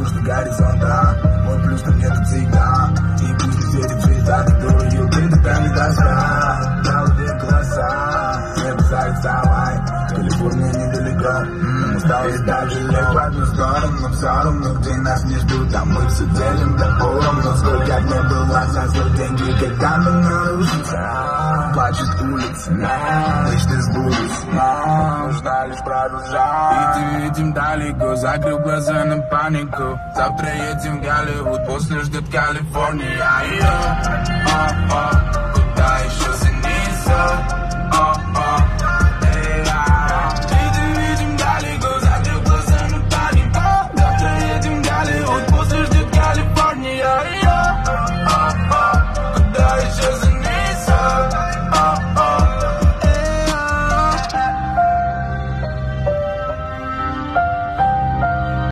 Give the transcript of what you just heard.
до горизонта. Мой плюс там нету всегда. И пусть не светит звезда, которую ты тогда не дошла. На лбе глаза, небо ставит Савай. Калифорния недалеко, осталось так же легко. В одну сторону, но все равно, где нас не ждут. Там мы все делим допором, но сколько дней было за деньги, когда мы нарушимся. Плачет улица, мечты сбылись, нужно лишь продолжать. И видим далеко, закрыл глаза на панику. Завтра едем в Голливуд, после ждет Калифорния. Куда еще за низу?